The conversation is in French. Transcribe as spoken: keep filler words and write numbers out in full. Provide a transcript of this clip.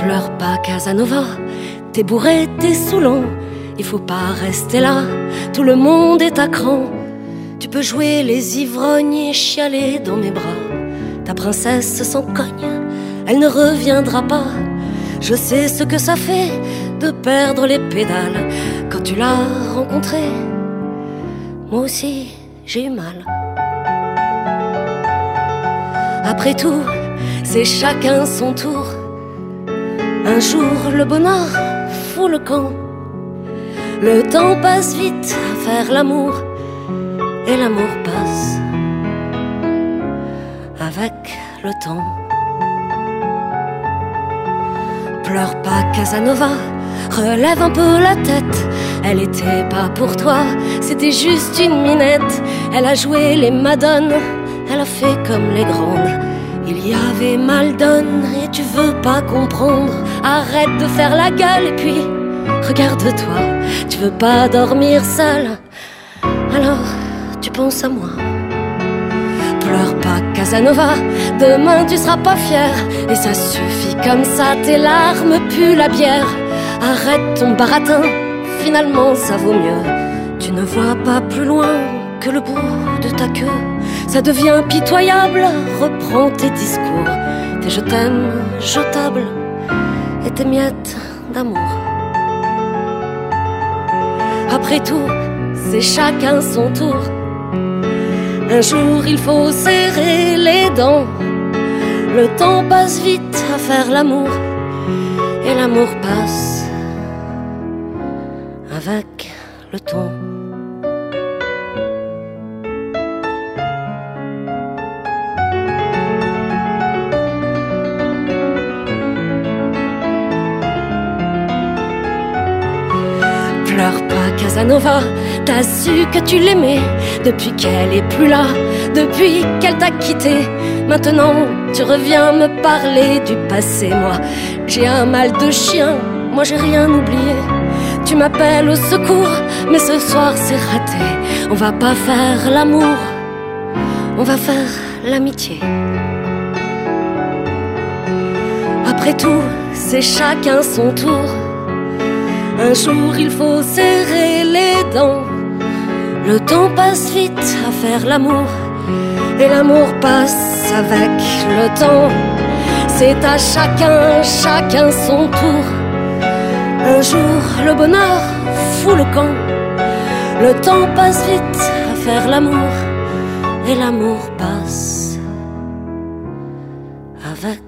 Pleure pas Casanova, t'es bourré, t'es saoulant. Il faut pas rester là, tout le monde est à cran. Tu peux jouer les ivrognes et chialer dans mes bras. Ta princesse s'en cogne, elle ne reviendra pas. Je sais ce que ça fait de perdre les pédales quand tu l'as rencontrée. Moi aussi j'ai eu mal. Après tout, c'est chacun son tour. Un jour le bonheur fout le camp. Le temps passe vite à faire l'amour, et l'amour passe avec le temps. Pleure pas Casanova, relève un peu la tête. Elle était pas pour toi, c'était juste une minette. Elle a joué les madones, elle a fait comme les grandes. Il y avait Maldon et tu veux pas comprendre. Arrête de faire la gueule et puis regarde-toi. Tu veux pas dormir seul, alors tu penses à moi. Pleure pas Casanova, demain tu seras pas fier. Et ça suffit comme ça, tes larmes puent la bière. Arrête ton baratin, finalement ça vaut mieux. Tu ne vois pas plus loin que le bout de ta queue. Ça devient pitoyable, reprends tes discours. Tes je t'aime jetables et tes miettes d'amour. Après tout, c'est chacun son tour. Un jour il faut serrer les dents. Le temps passe vite à faire l'amour, et l'amour passe avec le temps. Pleure pas Casanova, t'as su que tu l'aimais depuis qu'elle est plus là, depuis qu'elle t'a quitté. Maintenant tu reviens me parler du passé. Moi j'ai un mal de chien, moi j'ai rien oublié. Tu m'appelles au secours, mais ce soir c'est raté. On va pas faire l'amour, on va faire l'amitié. Après tout, c'est chacun son tour. Un jour il faut serrer les dents. Le temps passe vite à faire l'amour, et l'amour passe avec le temps. C'est à chacun, chacun son tour. Un jour le bonheur fout le camp. Le temps passe vite à faire l'amour, et l'amour passe avec